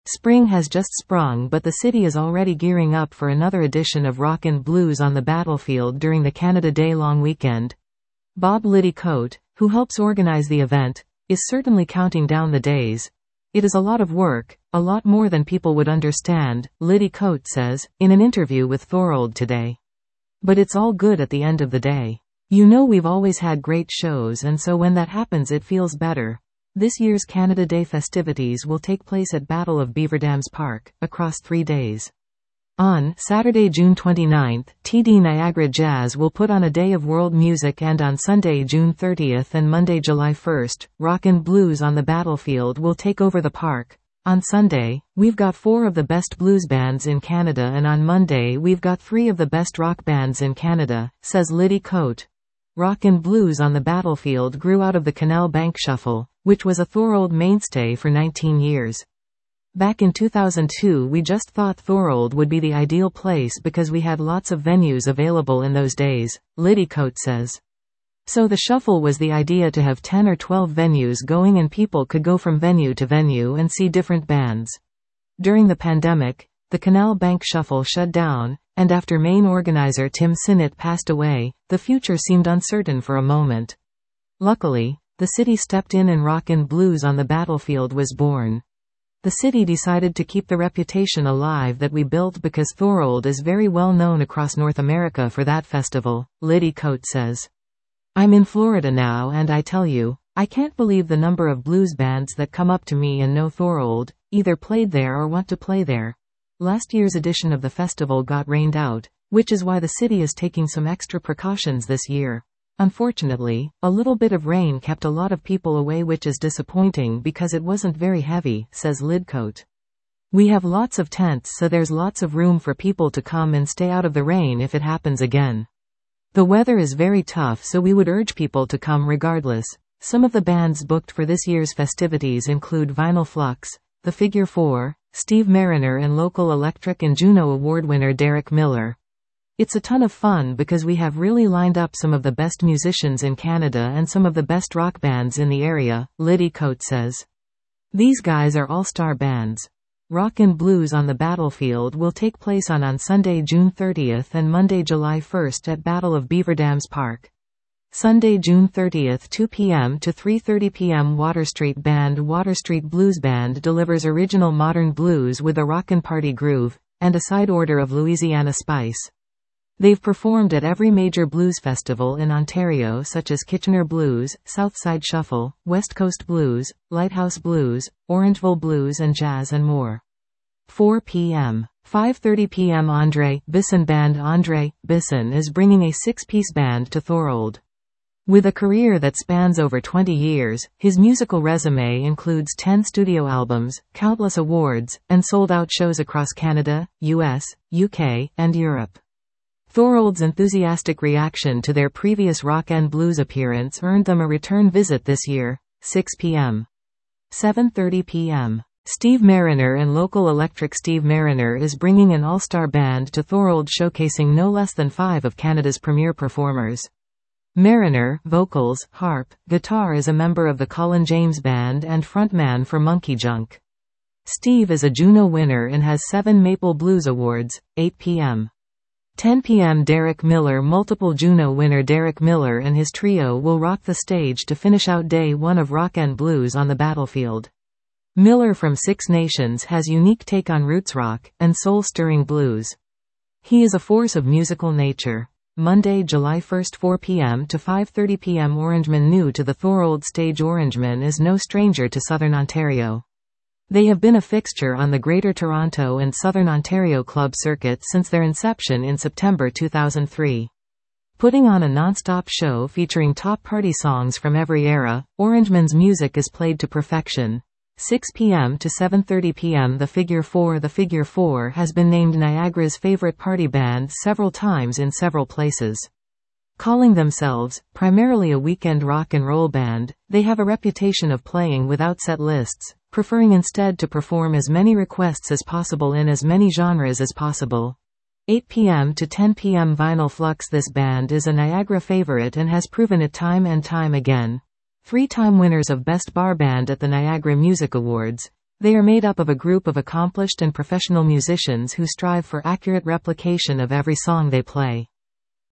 Spring has just sprung, but the city is already gearing up for another edition of Rock and Blues on the Battlefield during the Canada Day long weekend. Bob Liddy-Cote, who helps organize the event, is certainly counting down the days. It is a lot of work, a lot more than people would understand, Liddy-Cote says, in an interview with Thorold today. But it's all good at the end of the day. You know, we've always had great shows, and so when that happens it feels better. This year's Canada Day festivities will take place at Battle of Beaver Dams Park, across 3 days. On Saturday, June 29th, TD Niagara Jazz will put on a day of world music, and on Sunday, June 30th and Monday, July 1st, Rock and Blues on the Battlefield will take over the park. On Sunday, we've got 4 of the best blues bands in Canada, and on Monday we've got 3 of the best rock bands in Canada, says Liddy-Cote. Rock and Blues on the Battlefield grew out of the Canal Bank Shuffle, which was a Thorold mainstay for 19 years. Back in 2002 we just thought Thorold would be the ideal place because we had lots of venues available in those days, Liddy-Cote says. So the shuffle was the idea to have 10 or 12 venues going and people could go from venue to venue and see different bands. During the pandemic, the Canal Bank Shuffle shut down, and after main organizer Tim Sinnott passed away, the future seemed uncertain for a moment. Luckily, the city stepped in and Rock and Blues on the Battlefield was born. The city decided to keep the reputation alive that we built because Thorold is very well known across North America for that festival, Liddy-Cote says. I'm in Florida now, and I tell you, I can't believe the number of blues bands that come up to me and know Thorold, either played there or want to play there. Last year's edition of the festival got rained out, which is why the city is taking some extra precautions this year. Unfortunately, a little bit of rain kept a lot of people away, which is disappointing because it wasn't very heavy, says Liddy-Cote. We have lots of tents, so there's lots of room for people to come and stay out of the rain if it happens again. The weather is very tough, so we would urge people to come regardless. Some of the bands booked for this year's festivities include Vinyl Flux, The Figure 4, Steve Mariner and local Electric and Juno Award winner Derek Miller. It's a ton of fun because we have really lined up some of the best musicians in Canada and some of the best rock bands in the area, Liddy-Cote says. These guys are all-star bands. Rock and Blues on the Battlefield will take place on Sunday, June 30th and Monday, July 1st at Battle of Beaver Dams Park. Sunday, June 30th, 2 p.m. to 3:30 p.m. Water Street Blues Band delivers original modern blues with a rockin' party groove, and a side order of Louisiana spice. They've performed at every major blues festival in Ontario such as Kitchener Blues, Southside Shuffle, West Coast Blues, Lighthouse Blues, Orangeville Blues and Jazz and more. 4 p.m. 5:30 p.m. Andre Bisson Band. Andre Bisson is bringing a 6-piece band to Thorold. With a career that spans over 20 years, his musical resume includes 10 studio albums, countless awards, and sold-out shows across Canada, US, UK, and Europe. Thorold's enthusiastic reaction to their previous rock and blues appearance earned them a return visit this year. 6 p.m. 7:30 p.m. Steve Mariner and local Electric. Steve Mariner is bringing an all-star band to Thorold, showcasing no less than 5 of Canada's premier performers. Mariner, vocals, harp, guitar, is a member of the Colin James Band and frontman for Monkey Junk. Steve is a Juno winner and has 7 Maple Blues Awards. 8 p.m. 10 p.m. Derek Miller, multiple Juno winner Derek Miller and his trio will rock the stage to finish out day 1 of Rock and Blues on the Battlefield. Miller from Six Nations has unique take on roots rock and soul-stirring blues. He is a force of musical nature. Monday, July 1st, 4 p.m. to 5:30 p.m. Orangeman. New to the Thorold stage, Orangeman is no stranger to Southern Ontario. They have been a fixture on the Greater Toronto and Southern Ontario club circuit since their inception in September 2003. Putting on a non-stop show featuring top party songs from every era, Orangeman's music is played to perfection. 6 p.m. to 7:30 p.m. The Figure 4. The Figure 4 has been named Niagara's favorite party band several times in several places. Calling themselves primarily a weekend rock and roll band, they have a reputation of playing without set lists, preferring instead to perform as many requests as possible in as many genres as possible. 8 p.m. to 10 p.m. Vinyl Flux. This band is a Niagara favorite and has proven it time and time again. 3-time winners of Best Bar Band at the Niagara Music Awards, They are made up of a group of accomplished and professional musicians who strive for accurate replication of every song they play.